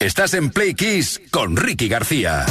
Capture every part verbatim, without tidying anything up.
Estás en Play Kiss con Ricky García.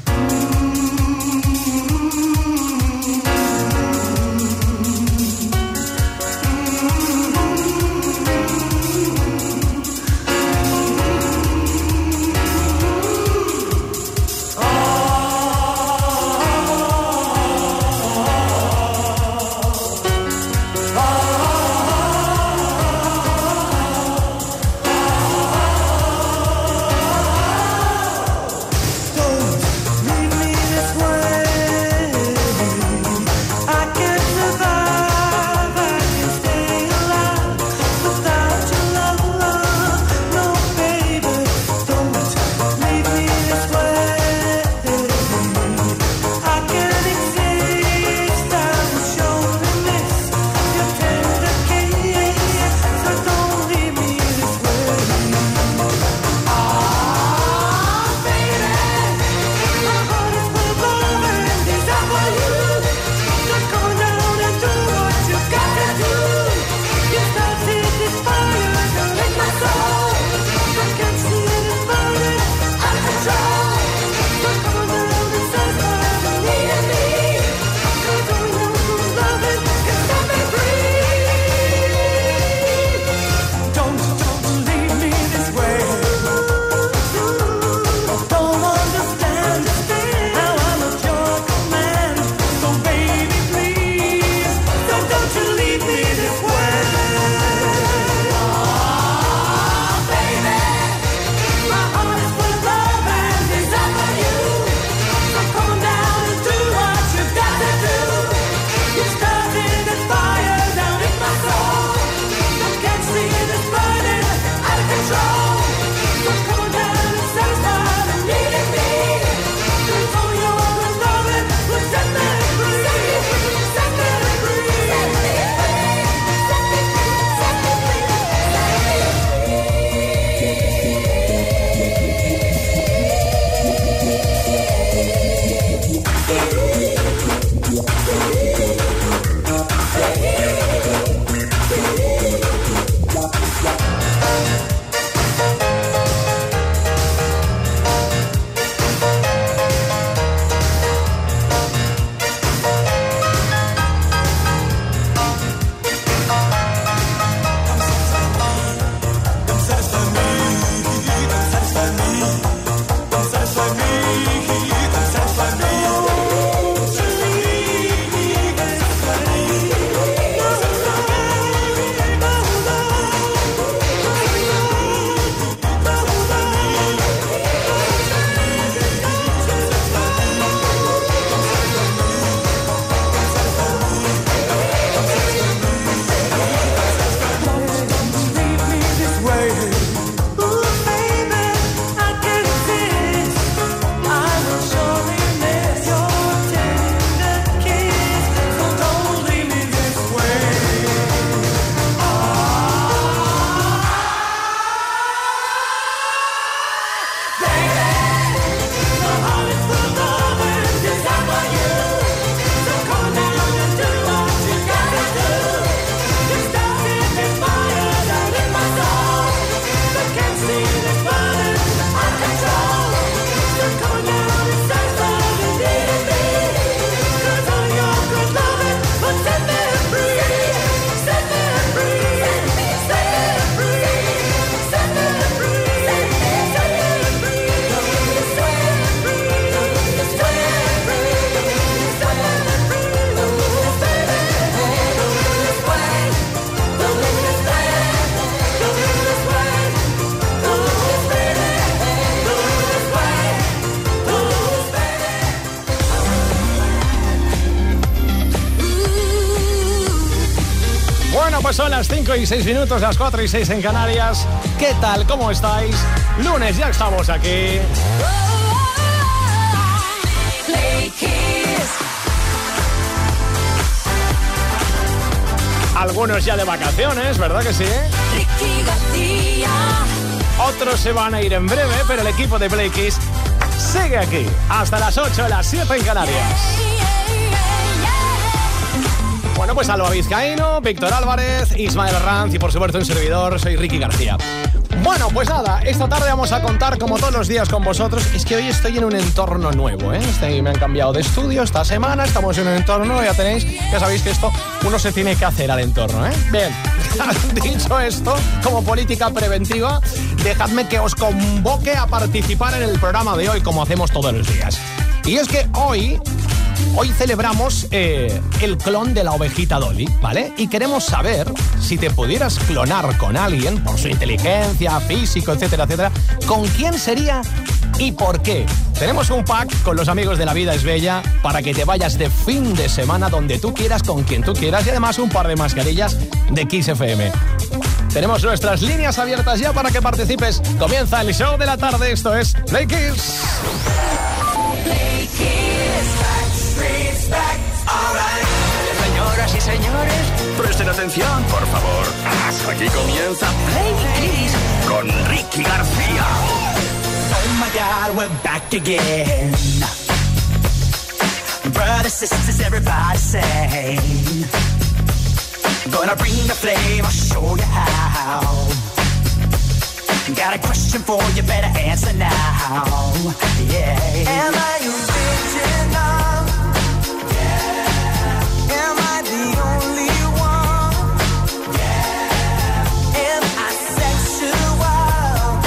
Pues son las cinco y seis minutos, las cuatro y seis en Canarias. ¿Qué tal? ¿Cómo estáis? Lunes, ya estamos aquí. Algunos ya de vacaciones, ¿verdad que sí? Ricky García. Otros se van a ir en breve, pero el equipo de Play Kiss sigue aquí hasta las ocho, las siete en Canarias. Bueno, pues Alba Vizcaíno, Víctor Álvarez, Ismael Ranz y por supuesto un servidor, soy Ricky García. Bueno, pues nada, esta tarde vamos a contar como todos los días con vosotros. Es que hoy estoy en un entorno nuevo, ¿eh? Este, me han cambiado de estudio esta semana, estamos en un entorno nuevo, ya tenéis, ya sabéis que esto uno se tiene que hacer al entorno, ¿eh? Bien, dicho esto, como política preventiva, dejadme que os convoque a participar en el programa de hoy, como hacemos todos los días. Y es que hoy... Hoy celebramos eh, el clon de la ovejita Dolly, ¿vale? Y queremos saber si te pudieras clonar con alguien, por su inteligencia, físico, etcétera, etcétera, ¿con quién sería y por qué? Tenemos un pack con los amigos de La Vida es Bella para que te vayas de fin de semana donde tú quieras, con quien tú quieras, y además un par de mascarillas de Kiss F M. Tenemos nuestras líneas abiertas ya para que participes. Comienza el show de la tarde, esto es Play Kiss. Play Kiss. Back, alright. Señoras y señores, Presten atención, por favor. Aquí comienza Play Kiss con Ricky García. Oh my God, we're back again. Brothers, sisters, everybody say, gonna bring the flame, I'll show you how. Got a question for you, better answer now. Yeah. Am I original? Am I the only one? Yeah. Am I sexual?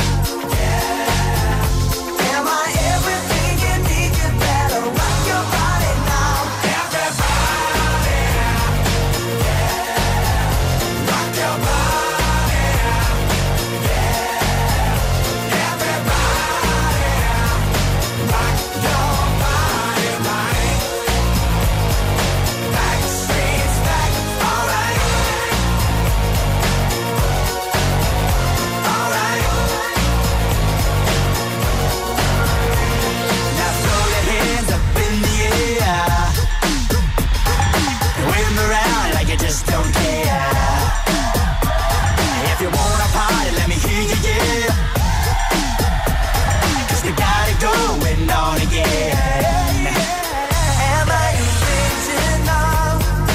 Yeah. Am I everything you need? You better rock your body now. Everybody, yeah. Rock your body, yeah. Everybody, rock your body right. Backstreet's back, alright. Alright. Now throw your hands up in the air. Wave them around like you just don't care. If you wanna party, let me hear you, yeah. 'Cause we got it going on again. Am I original?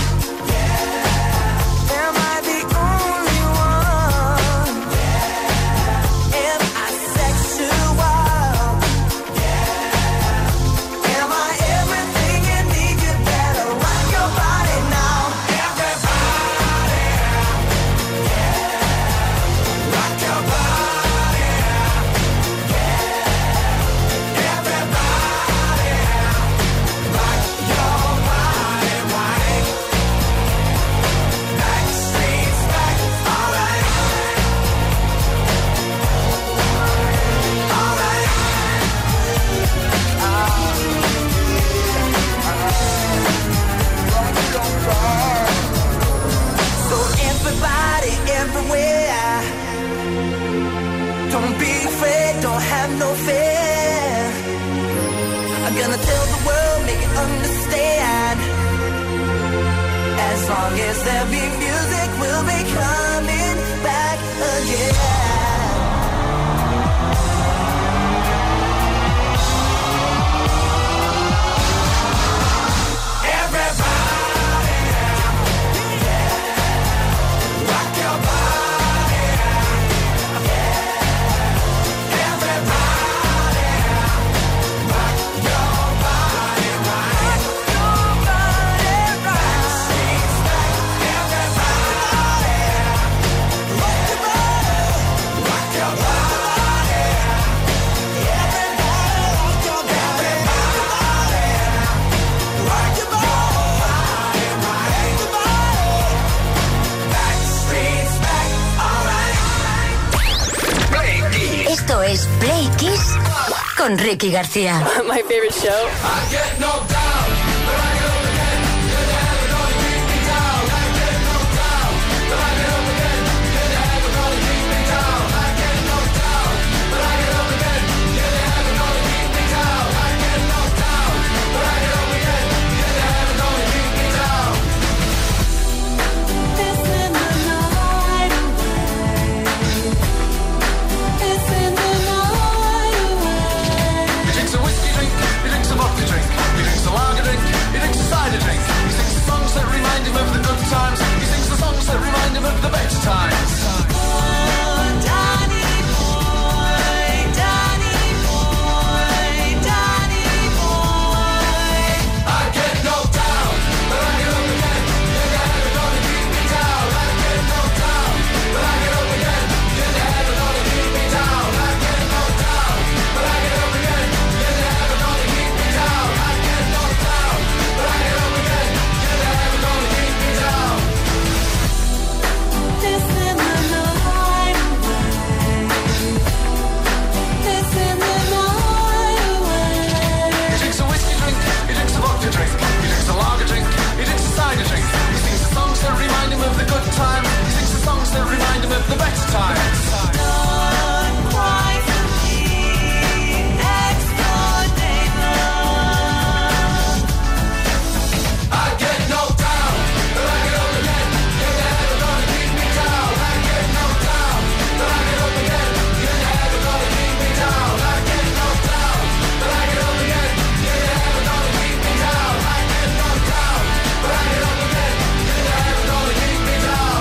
Am I the only one? Am I sexual? Am I everything you need? You better rock your body now. Everybody, rock your body. Everybody, rock your body right. Backstreet's back, alright. Alright. So everybody, everywhere, don't be afraid, don't have no fear. I'm gonna tell the world, make it understand. As long as there be music, we'll be coming back again. Everybody, yeah. Rock your body, yeah. Everybody, rock your body right. Your body right. Backstreet's back. Everybody, rock your body, rock your body. Everybody, rock your body. Everybody, rock your body right. Backstreet's back, alright. Play Kiss. Esto es Play Kiss con Ricky García. My favorite show. I get knocked down, but I get up again. You're the hell that only keep me down. I get knocked down, but I get up again. You're the hell that only keep me down. I get knocked down, but I get up again. You're the hell that only keep me down. I get knocked down, but I get up again. You're the hell that only keep me down. It's in the night away. It's in the night away. He drinks a whiskey drink, he drinks a vodka drink, he drinks a lager drink, he drinks a time. Don't cry for me, next-door neighbor. I get knocked down, but I get up again. You're never gonna keep me down. I get knocked down, but I get up again. You're never gonna keep me down. I get knocked down, but I get up again. You're never gonna keep me down. I get knocked down, but I get up again. You're never gonna keep me down.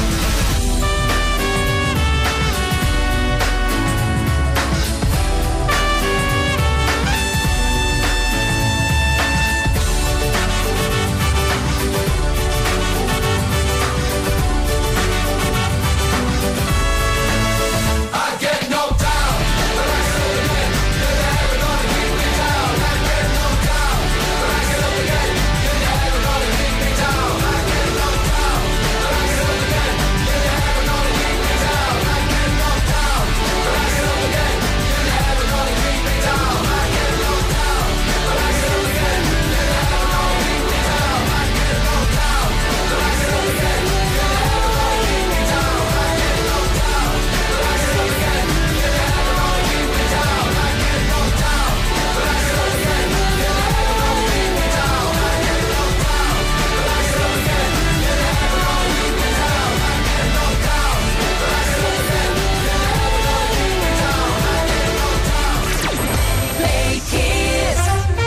I get knocked down, but I get up again. You're never gonna keep me down. I get knocked down, but I get up again. You're never gonna keep me down. I get knocked down, but I get up again. You're never gonna keep me down. I get knocked down, but I get up again. You're never gonna keep me down. I get knocked down, but I get up again. You're never gonna keep me down. I get knocked down, but I get up again. You're never gonna keep me down. I get knocked down, but I get up again. You're never gonna keep me down. I get knocked down, but I get up again. You're never gonna keep me down. I get knocked down, but I get up again. You're never gonna keep me down. I get knocked down, but I get up again. You're never gonna keep me down. I get knocked down. Play Kiss.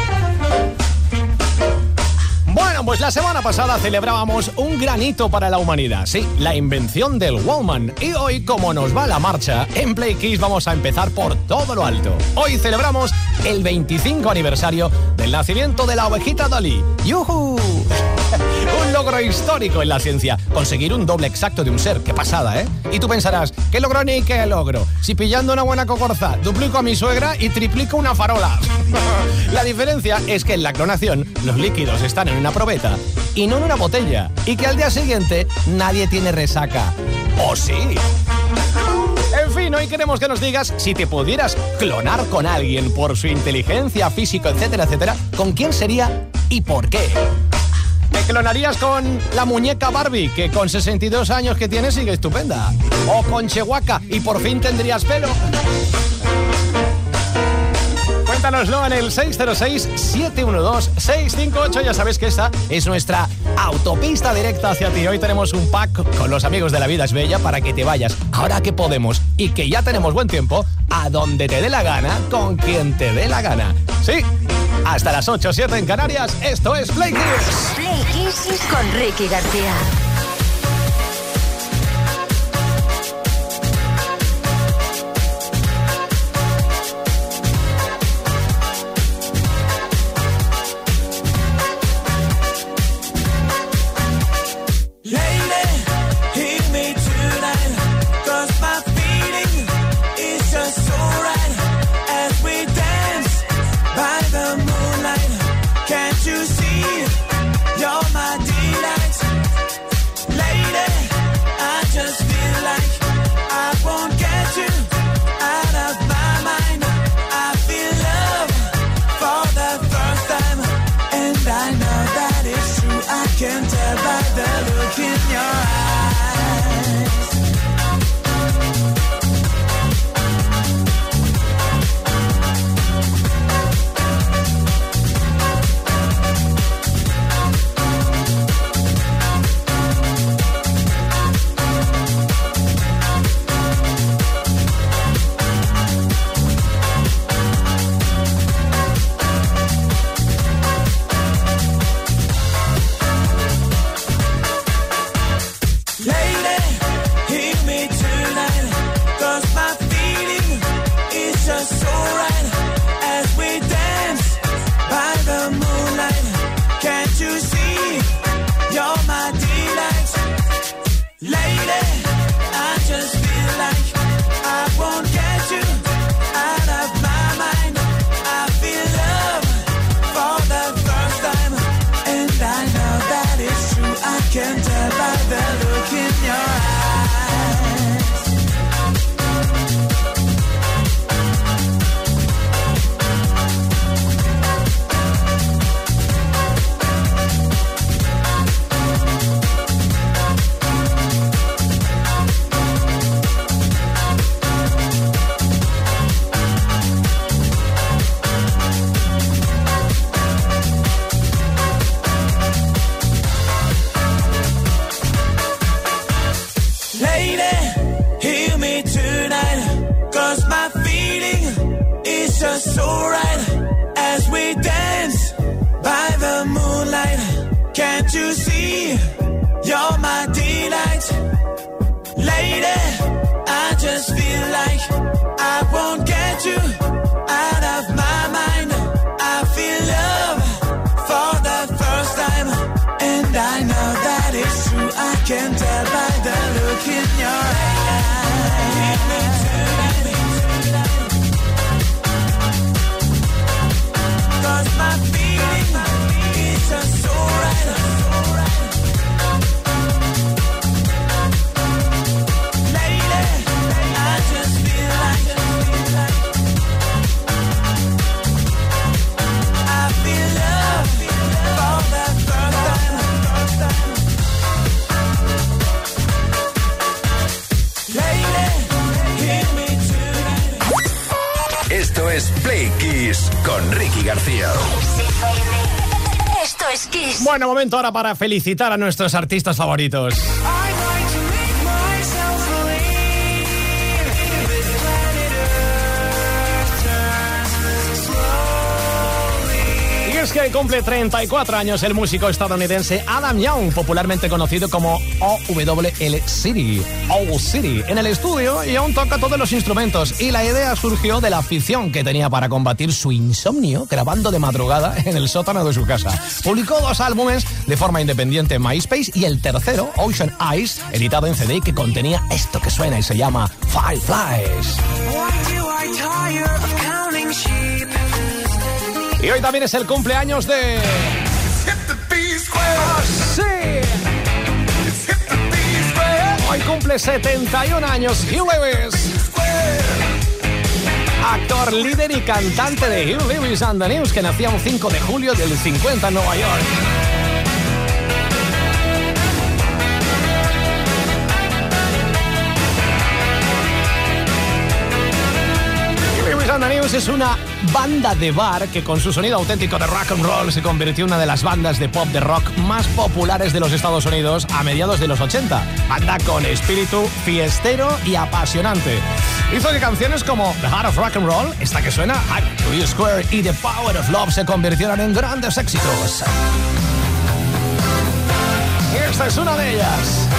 Bueno, pues la semana pasada celebrábamos un gran hito para la humanidad, sí, la invención del Walkman. Y hoy, como nos va la marcha, en Play Kiss vamos a empezar por todo lo alto. Hoy celebramos el veinticinco aniversario del nacimiento de la ovejita Dolly. ¡Yujú! Un logro histórico en la ciencia, conseguir un doble exacto de un ser. ¡Qué pasada, eh! Y tú pensarás, ¿qué logro ni qué logro? Si pillando una buena cocorza, duplico a mi suegra y triplico una farola. La diferencia es que en la clonación los líquidos están en una probeta y no en una botella, y que al día siguiente nadie tiene resaca. ¿O sí? En fin, hoy queremos que nos digas si te pudieras clonar con alguien por su inteligencia, físico, etcétera, etcétera, ¿con quién sería y por qué? ¿Te clonarías con la muñeca Barbie, que con sesenta y dos años que tiene sigue estupenda? ¿O con Chewbacca y por fin tendrías pelo? Cuéntanoslo en el seis cero seis, siete uno dos, seis cinco ocho. Ya sabes que esta es nuestra autopista directa hacia ti. Hoy tenemos un pack con los amigos de La Vida es Bella para que te vayas, ahora que podemos y que ya tenemos buen tiempo, a donde te dé la gana, con quien te dé la gana. Sí, hasta las ocho, siete en Canarias, esto es Play Kiss. Play Kiss con Ricky García. Lady, hear me tonight, 'cause my feeling is just so right as we dance by the moonlight. Can't you see you're my delight? just so right as we dance by the moonlight. Can't you see? You're my delight. Lady, I just feel like I won't get you out of my mind. I feel love for the first time, and I know that it's true. I can tell by the look in your eyes. Hit me tonight, cause my feeling is just so right. Lady, I just feel like I feel love for the first time. Lady, hear me tonight. Esto es Play Kiss con Ricky García. Esto es Kiss. Bueno, momento ahora para felicitar a nuestros artistas favoritos. Y es que cumple treinta y cuatro años el músico estadounidense Adam Young, popularmente conocido como O W L City, Owl City. En el estudio, Young toca todos los instrumentos y la idea surgió de la afición que tenía para combatir su insomnio grabando de madrugada en el sótano de su casa. Publicó dos álbumes de forma independiente en MySpace y el tercero, Ocean Eyes, editado en C D, que contenía esto que suena y se llama Fireflies. Y hoy también es el cumpleaños de... ¡Ah, sí! Hoy cumple setenta y un años Hugh Lewis. Actor, líder y cantante de Hugh Lewis and the News, que nació un cinco de julio del cincuenta en Nueva York. The News es una banda de bar que con su sonido auténtico de rock and roll se convirtió en una de las bandas de pop de rock más populares de los Estados Unidos a mediados de los ochenta. Banda con espíritu fiestero y apasionante. Hizo que canciones como The Heart of Rock and Roll, esta que suena, Happy to Square, y The Power of Love se convirtieron en grandes éxitos. Y esta es una de ellas.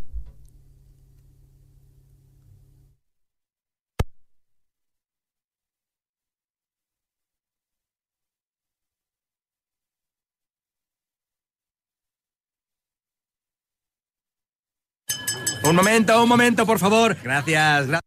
Un momento, un momento, por favor. Gracias, gracias.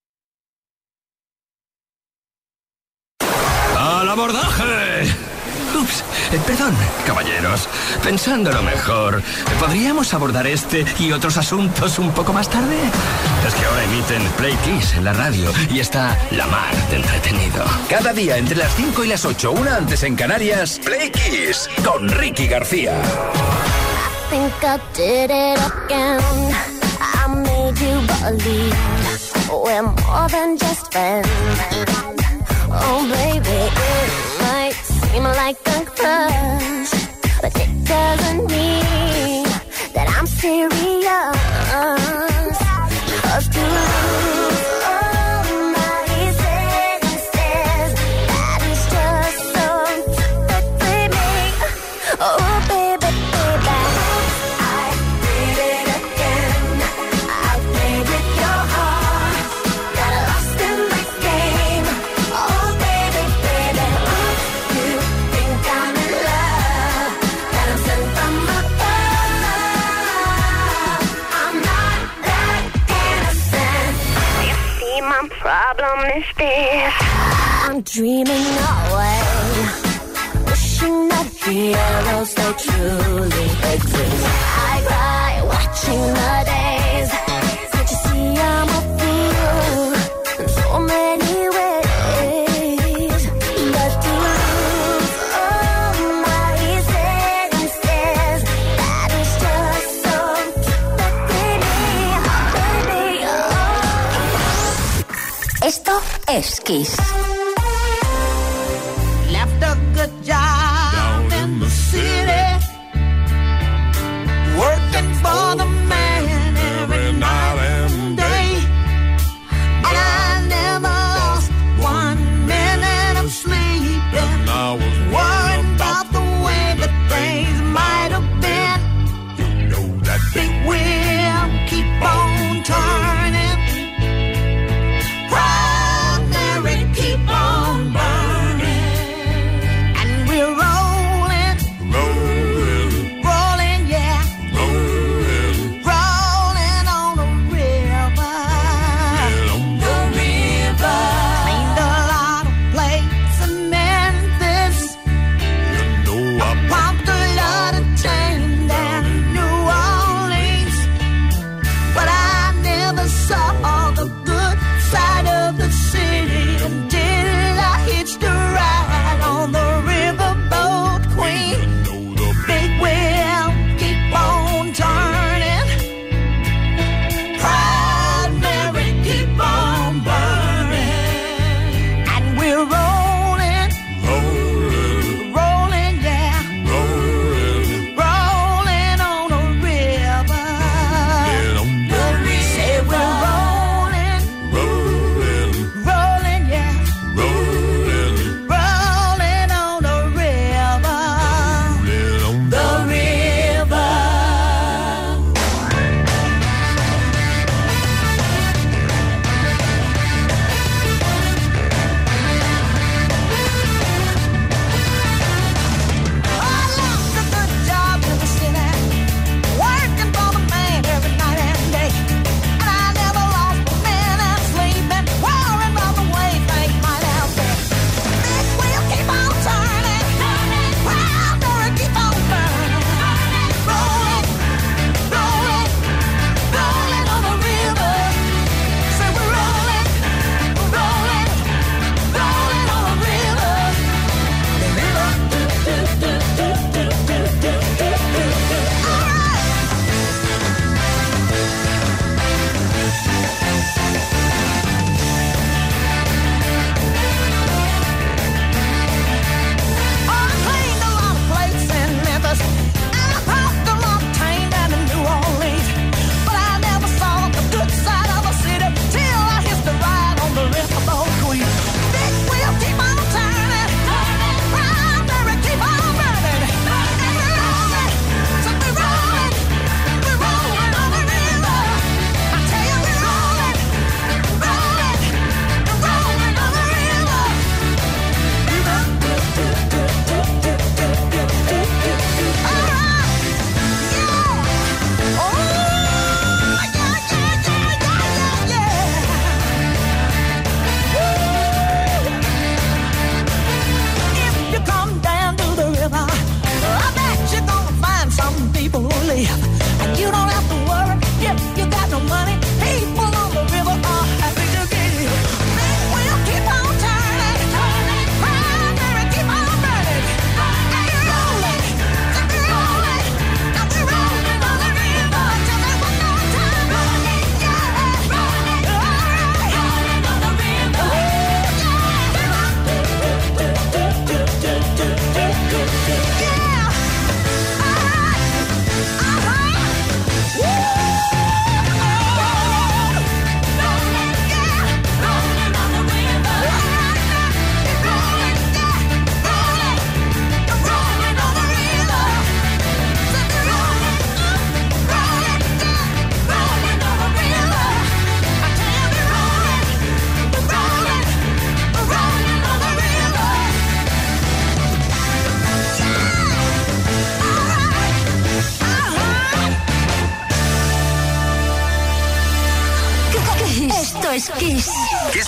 ¡Al abordaje! Ups, eh, perdón, caballeros. Pensándolo mejor, ¿podríamos abordar este y otros asuntos un poco más tarde? Es que ahora emiten Play Kiss en la radio y está la mar de entretenido. Cada día entre las cinco y las ocho, una antes en Canarias, Play Kiss con Ricky García. I think I did it again. I made you believe we're more than just friends. Oh, baby, it might seem like a crush, but it doesn't mean that I'm serious. 'Cause to lose all my senses, that is just so perfectly me. Oh, baby, baby. Problem is this: I'm dreaming away, wishing that heroes they truly exist. I cry watching the days. Can't you see I'm a fool in so many ways? But to lose all my senses, that is just so perfectly me, baby. Oh. Esto es Kiss. Left a good job down in the city, working for the man every night and day, and I never lost one minute of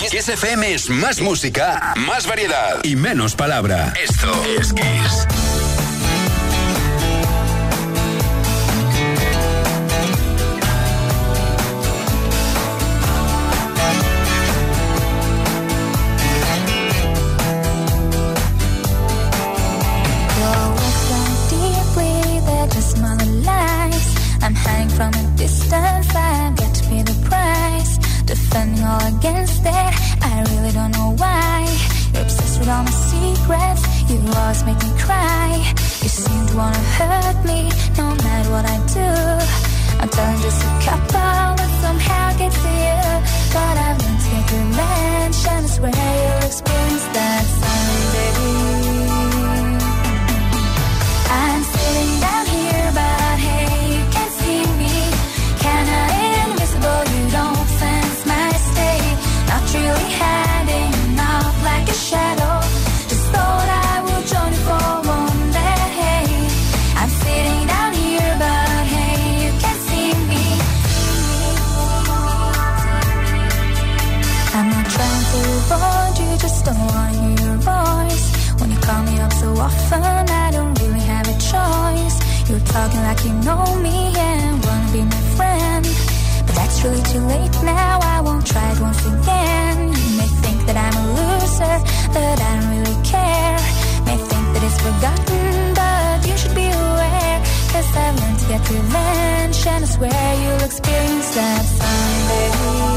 Kiss F M es más música, más variedad y menos palabra. Esto es Kiss. From a distance, I get to pay the price. Defending all against it, I really don't know why. You're obsessed with all my secrets, you always make me cry. You seem to wanna hurt me, no matter what I do. I'm telling just a couple that somehow gets to you. But I've learned to get revenge, and I swear you'll experience that someday. I'm sitting down here, but hey, you can't see me. Kinda invisible, you don't sense my state. Not really hiding off like a shadow. Just thought I would join you for one day. I'm sitting down here, but hey, you can't see me. I'm not trying to avoid you, just don't wanna hear your voice. When you call me up so often, I don't really have a choice. You're talking like you know me and wanna be my friend. But that's really too late now, I won't try it once again. You may think that I'm a loser, but I don't really care. May think that it's forgotten, but you should be aware. Cause I've learned to get revenge, and I swear you'll experience that someday.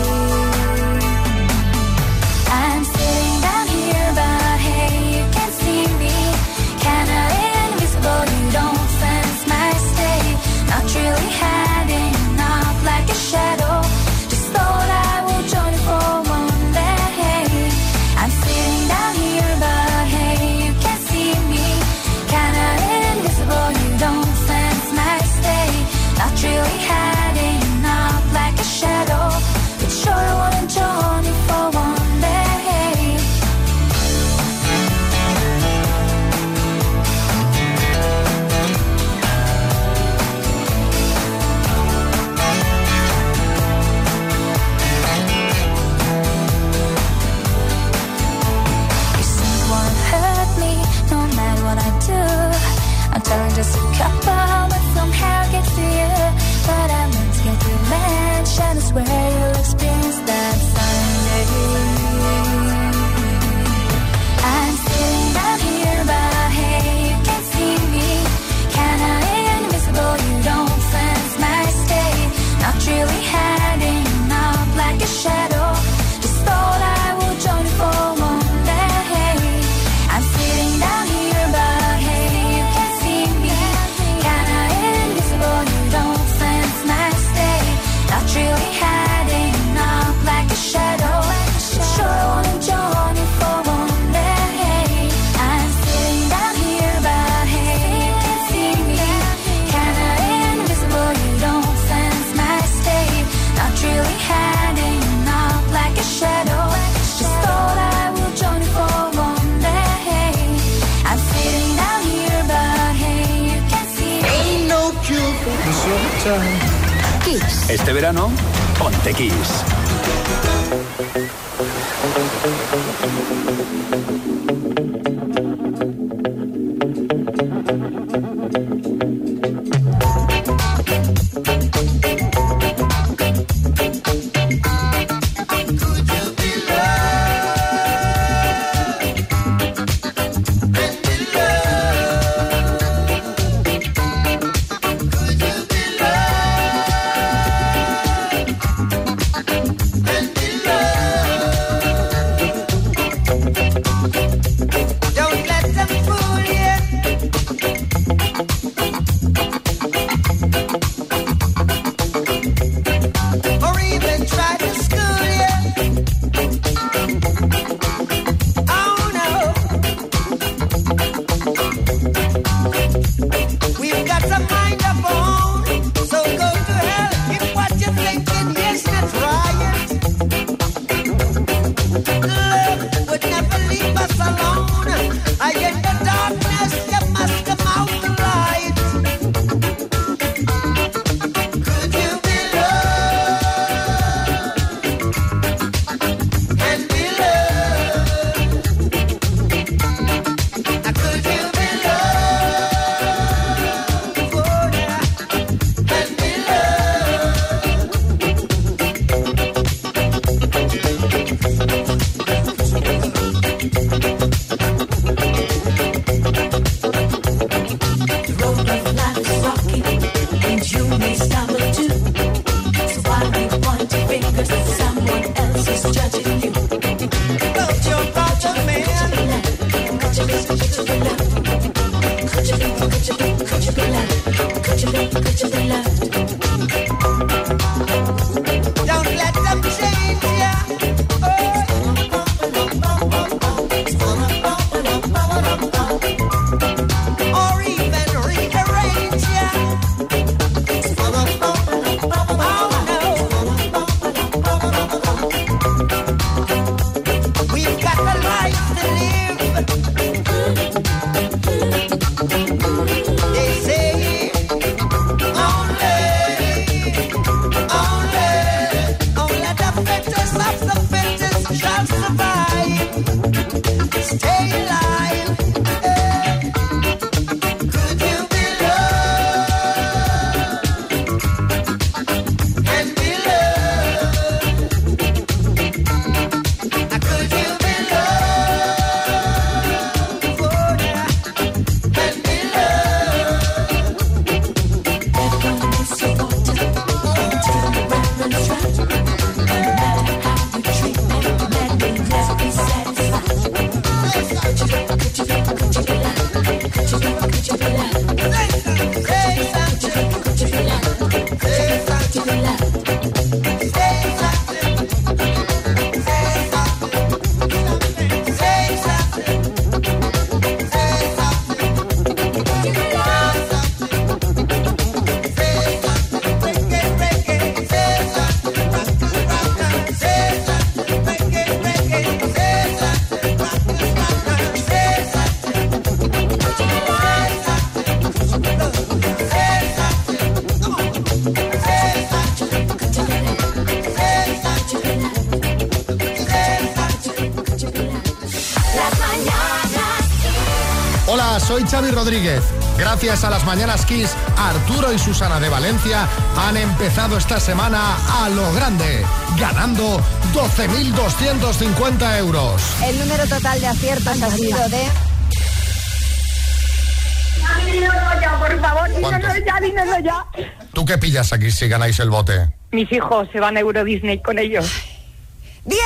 I'm sitting down here, but hey, you can't see me. Kinda invisible, you don't sense my state. Not really hiding off like a shadow. Just thought I would join you for one day. I'm sitting down here, but hey, you can't see me. Kinda invisible, you don't sense my state. Not really hiding off like a shadow. But sure I wanna join you for one day. I'm telling just a couple that somehow gets to you. But I'm meant to get revenge, and I swear you'll experience that someday. I'm sitting down here, but hey, you can't see me. Kinda invisible, you don't sense my state. Not really hiding off like a shadow. Just thought I would join you for one day. I'm sitting down here, but hey, you can't see me. Kinda invisible, you don't sense my state. Not really hiding off like a shadow. Sure I wanna join you for one day. I'm sitting down here, but hey, you can't see me. Kinda invisible, you don't sense my state. Not really hiding off like a shadow. Just thought I would join you for one day. I'm sitting down here, but hey, you can't see me. Ain't no cure for this time. Kiss. Este verano, ponte Kiss. Soy Xavi Rodríguez. Gracias a las Mañanas Kiss, Arturo y Susana de Valencia han empezado esta semana a lo grande, ganando doce mil doscientos cincuenta euros. El número total de aciertos ha sido de... Dínoslo ya, por favor, dínoslo ya, dínoslo ya. ¿Tú qué pillas aquí si ganáis el bote? Mis hijos se van a Euro Disney con ellos. ¡Bien!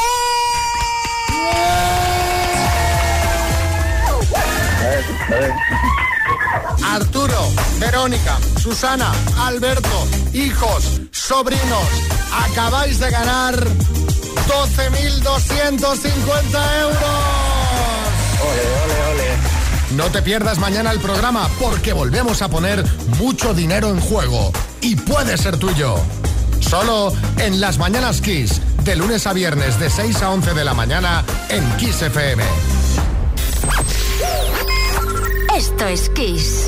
Arturo, Verónica, Susana, Alberto, hijos, sobrinos, acabáis de ganar doce mil doscientos cincuenta euros. Ole, ole, ole. No te pierdas mañana el programa porque volvemos a poner mucho dinero en juego y puede ser tuyo. Solo en Las Mañanas Kiss, de lunes a viernes de seis a once de la mañana en Kiss F M. Esto es Kiss.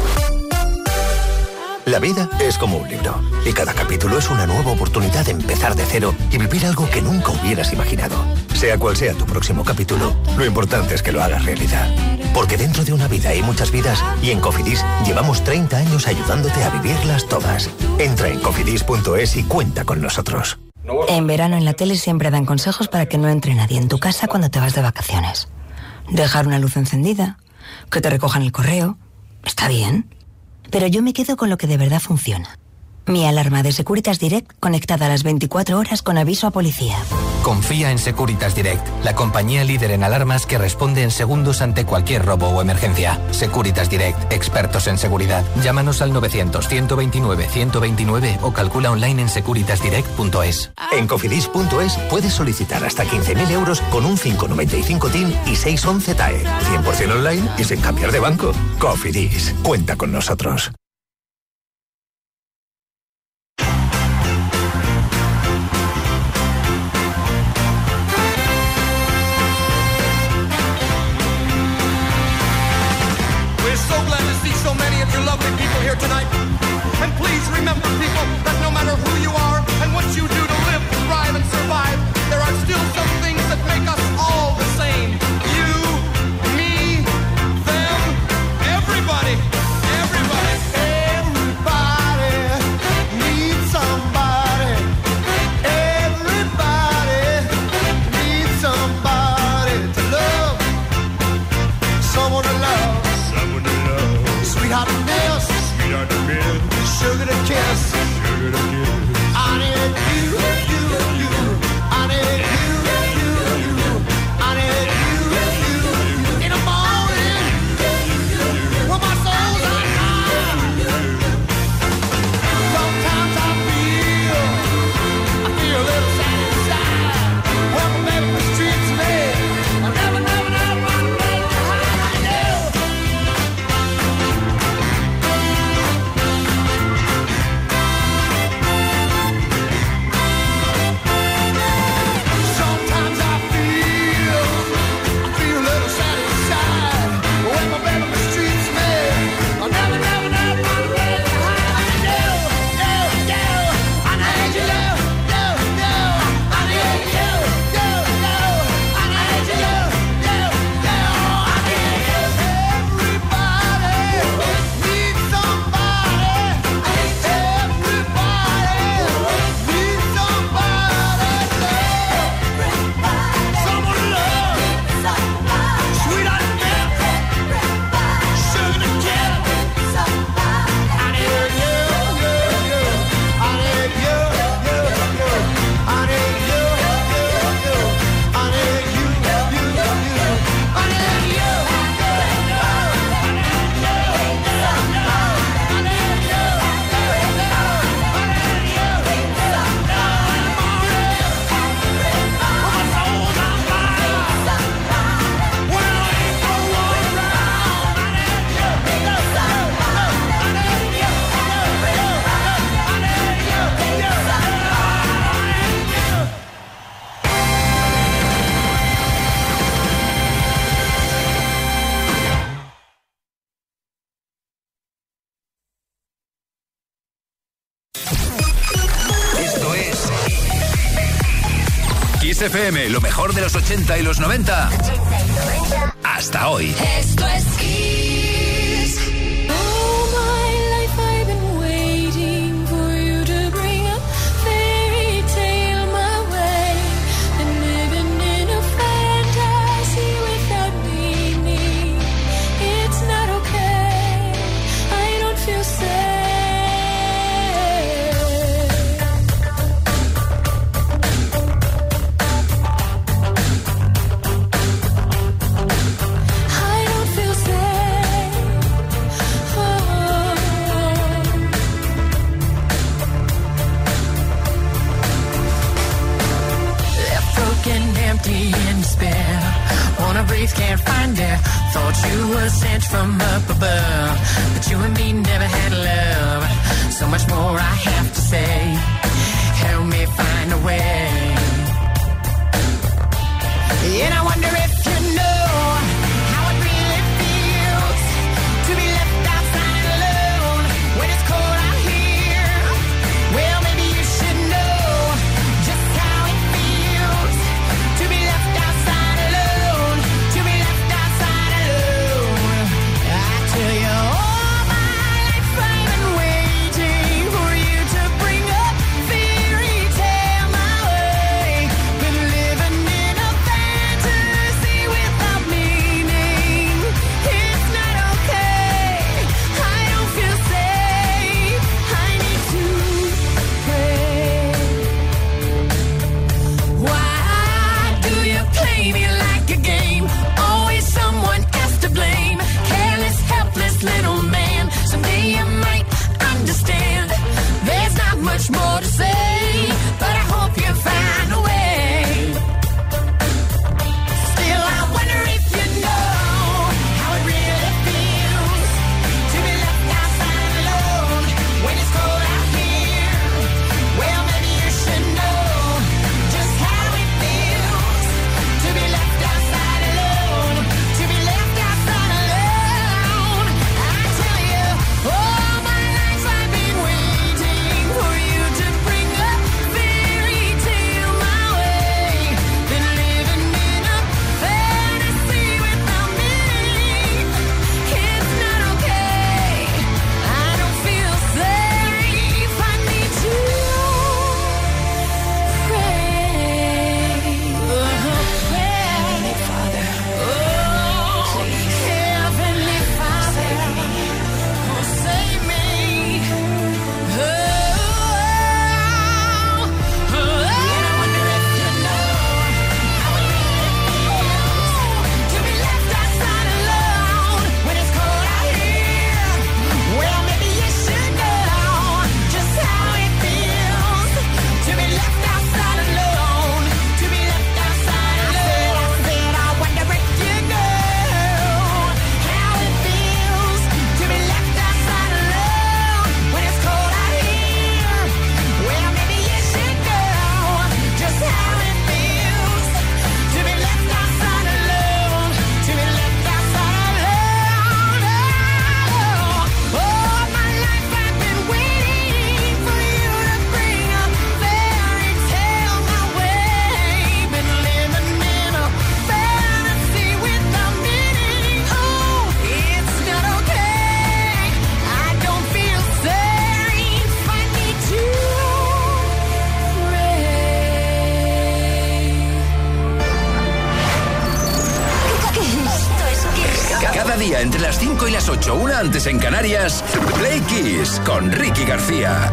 La vida es como un libro y cada capítulo es una nueva oportunidad de empezar de cero y vivir algo que nunca hubieras imaginado. Sea cual sea tu próximo capítulo, lo importante es que lo hagas realidad. Porque dentro de una vida hay muchas vidas y en Cofidis llevamos treinta años ayudándote a vivirlas todas. Entra en cofidis punto es y cuenta con nosotros. En verano en la tele siempre dan consejos para que no entre nadie en tu casa cuando te vas de vacaciones. Dejar una luz encendida, que te recojan el correo, está bien. Pero yo me quedo con lo que de verdad funciona. Mi alarma de Securitas Direct conectada a las veinticuatro horas con aviso a policía. Confía en Securitas Direct, la compañía líder en alarmas que responde en segundos ante cualquier robo o emergencia. Securitas Direct, expertos en seguridad. Llámanos al novecientos, ciento veintinueve, ciento veintinueve o calcula online en securitas direct punto es. En cofidis punto es puedes solicitar hasta quince mil euros con un cinco noventa y cinco T I N y seiscientos once T A E. cien por ciento online y sin cambiar de banco. Cofidis, cuenta con nosotros. Tonight. And please remember, people, that no matter who you are and what you do to live, thrive, and survive, there are still some things that make us all the same. You, me, them, everybody, everybody, everybody needs somebody. Everybody needs somebody to love, someone to love, someone to love, sweetheart to miss. Sugar to kiss, sugar to kiss. I need you, you, you. I need you, you, you. I need you, you, you. In the morning, F M, lo mejor de los ochenta y los noventa. Hasta hoy. Esto es Kiss. All my life I've been waiting for you to bring a fairy tale my way. And living in a fantasy without meaning. It's not okay. I don't feel safe. Empty in despair. Wanna breathe, can't find air. Thought you were sent from up above, but you and me never had love. So much more I have to say. Help me find a way. And I wonder if you know how it really feels to be left outside alone when it's cold out here. Well, maybe you should know just how it feels to be left outside alone, to be left outside alone. I tell you, all my life I've been waiting for you to bring a fairy tale my way. Been living in a fantasy without meaning. It's not okay. I don't feel safe. I need to pray. Why do you play me like a game? Always someone else to blame. Careless, helpless little man. Someday you might understand. There's not much more to say, but I hope you find a way. Still, I wonder if you know how it really feels to be left outside alone when it's cold out here. Well, maybe you should know just how it feels to be left outside alone, to be left outside alone. I tell you, all my life I've been waiting for you to bring a fairy tale my way. Been living in a fantasy without meaning. It's not okay. I don't feel safe. I need to pray. Heavenly Father, oh, Heavenly Father, oh, save me. Oh, oh, I wonder if you know how it feels to be left outside alone when it's cold out here. Well, maybe you should know just how it feels to be left outside alone, to be left outside alone. I said, I wonder if you know how it feels to be left outside alone when it's cold out here. Well, maybe you should know just how it feels to be left outside alone, to be left outside alone. Oh, all my life I've been waiting for you to bring a fairy tale my way. Been living in a fantasy without meaning. Oh, it's not okay. I don't feel safe. I need to pray. Cada día entre las cinco y las ocho, una antes en Canarias, Play Kiss con Ricky García.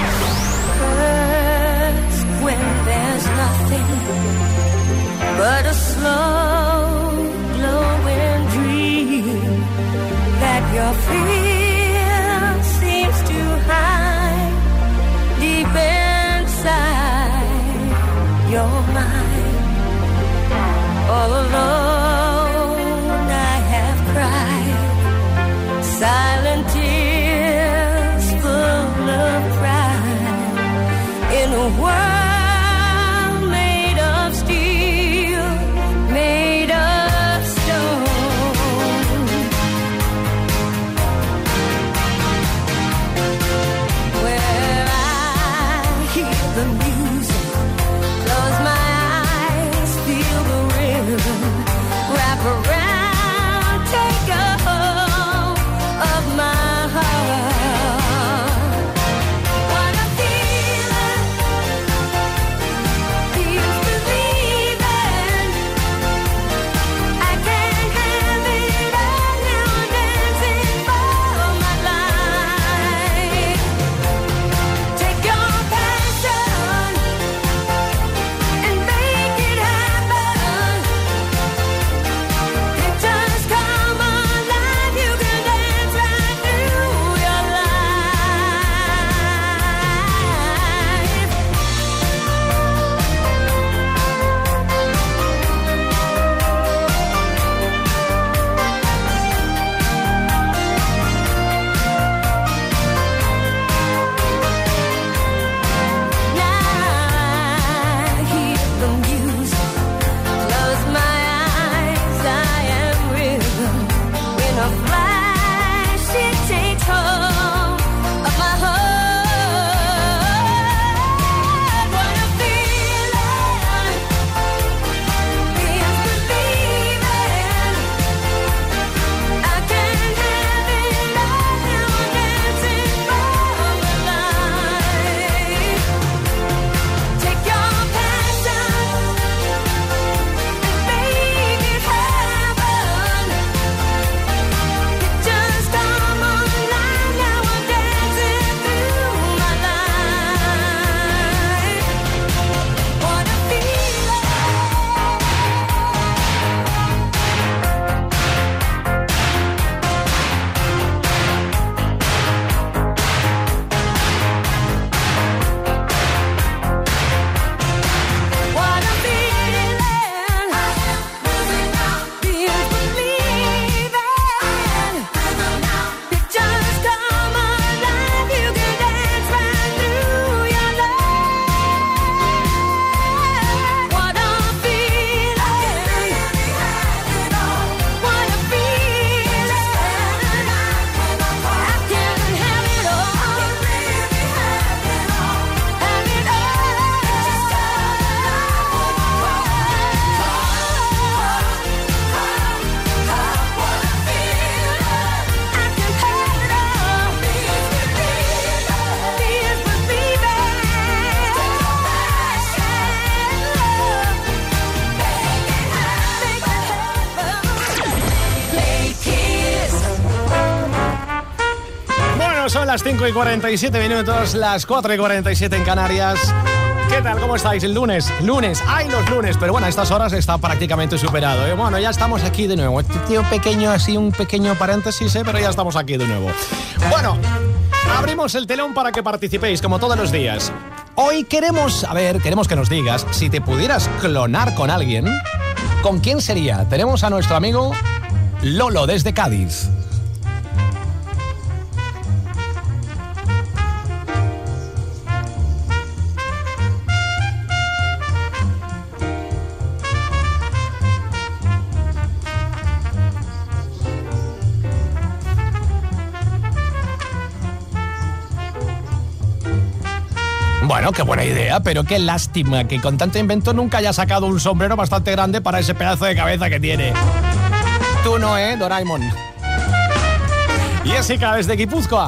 First, when there's nothing but a slow glowing dream that your fear seems to hide deep inside your mind. All alone I have cried silent tears full of pride in a world made of steel, made of stone. Where I hear the music, close my eyes a flash, it takes hold of my heart. What a feeling, feels believing. I can't have it all now, I'm dancing for my life. Take your passion and make it happen. Just come online now, I'm dancing through my life. What a feeling. What a feeling. Feels believing. Just come alive, you can dance right through your life. What a feeling. What a feeling. I can have it all. Have it Bueno, son las cinco y cuarenta y siete minutos, las cuatro y cuarenta y siete en Canarias. ¿Qué tal? ¿Cómo estáis? El lunes, lunes, ¡ay, los lunes! Pero bueno, a estas horas está prácticamente superado, ¿eh? Bueno, ya estamos aquí de nuevo. Este tío pequeño, así un pequeño paréntesis, ¿eh? Pero ya estamos aquí de nuevo. Bueno, abrimos el telón para que participéis, como todos los días. Hoy queremos, a ver, queremos que nos digas, si te pudieras clonar con alguien, ¿con quién sería? Tenemos a nuestro amigo Lolo desde Cádiz. Bueno, qué buena idea, pero qué lástima que con tanto invento nunca haya sacado un sombrero bastante grande para ese pedazo de cabeza que tiene. Tú no, ¿eh, Doraemon? Jessica, desde Guipúzcoa.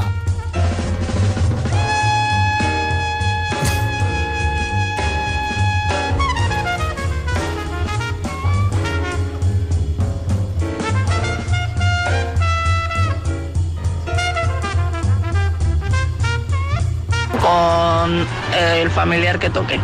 Con el familiar que toque.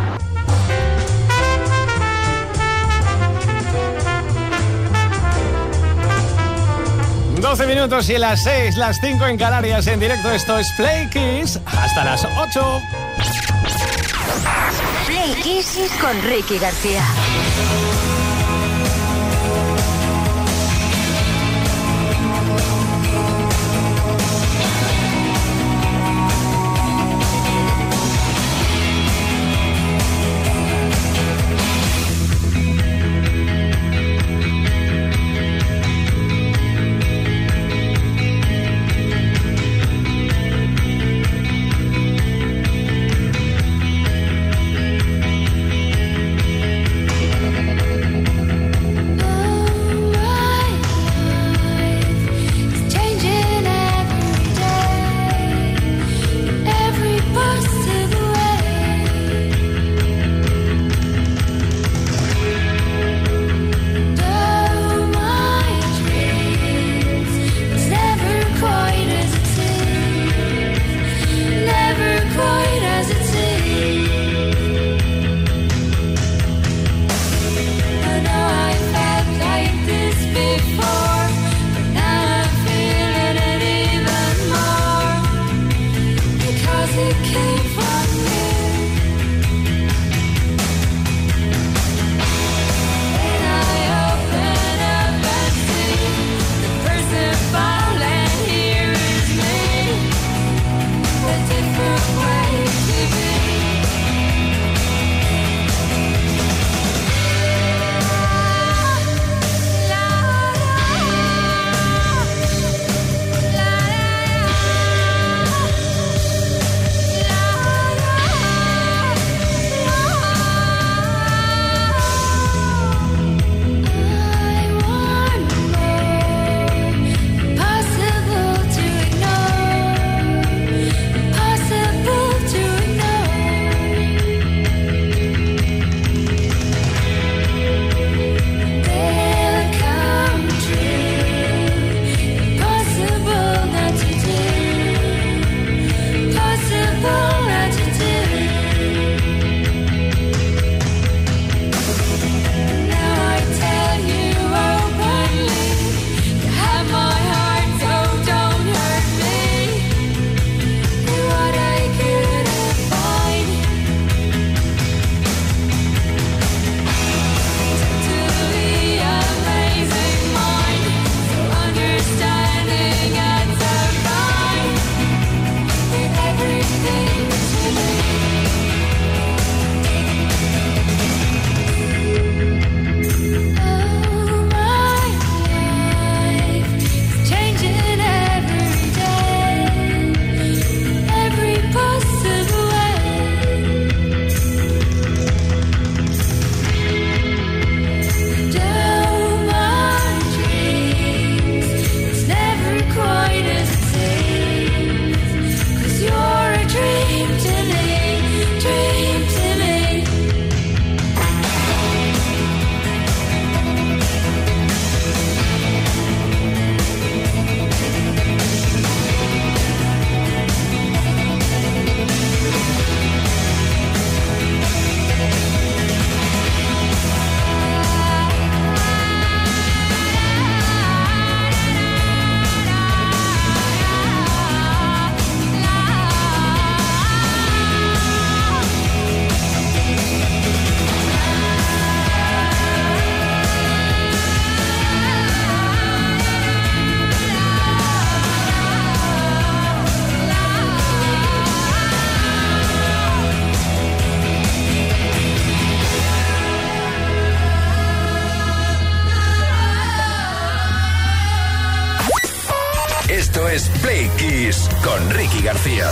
doce minutos y las seis, las cinco en Canarias en directo. Esto es Play Kiss hasta las ocho. Play Kiss con Ricky García. es Play Kiss con Ricky García.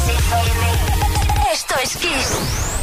Esto es Kiss.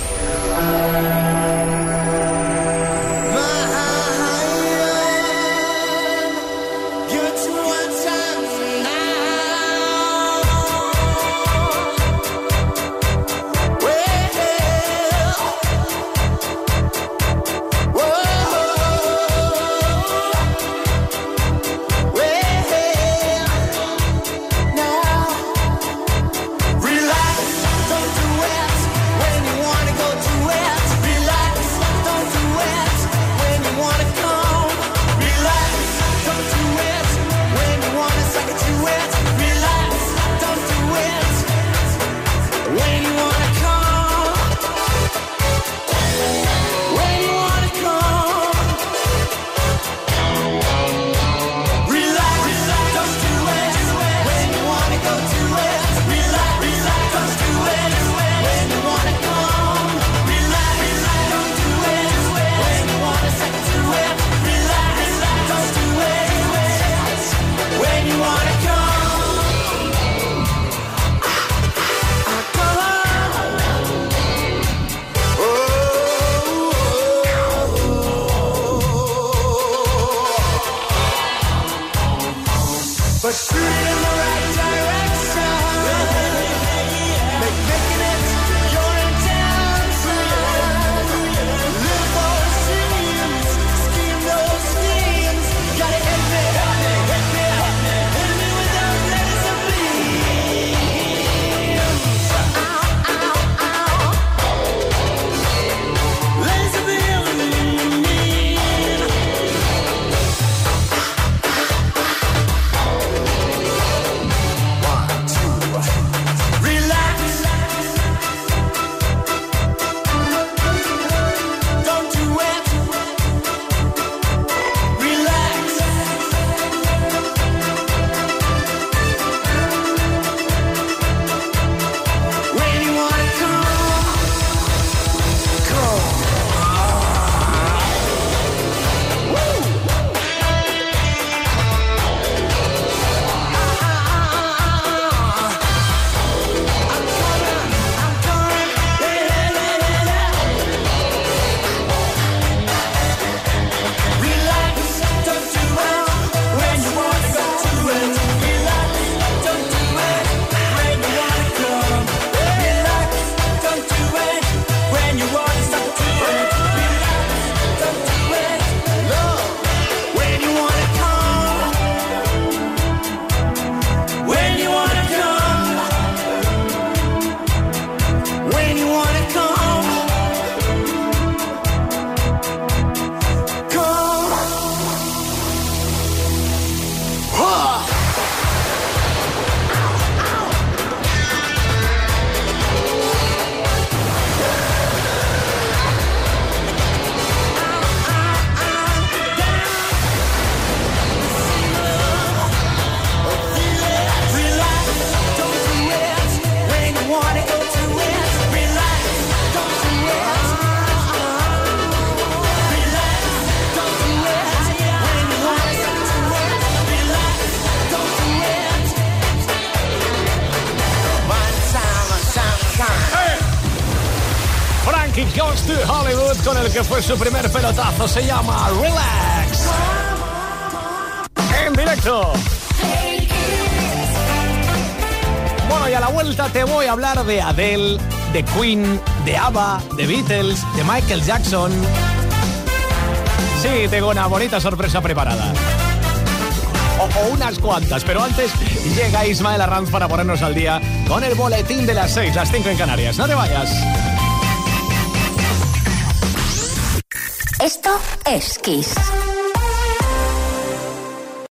Goes to Hollywood con el que fue su primer pelotazo, se llama Relax. En directo. Bueno, y a la vuelta te voy a hablar de Adele, de Queen, de ABBA, de Beatles, de Michael Jackson. Sí, tengo una bonita sorpresa preparada. O, o unas cuantas, pero antes llega Ismael Arranz para ponernos al día con el boletín de las seis, las cinco en Canarias. No te vayas. Esto es Kiss.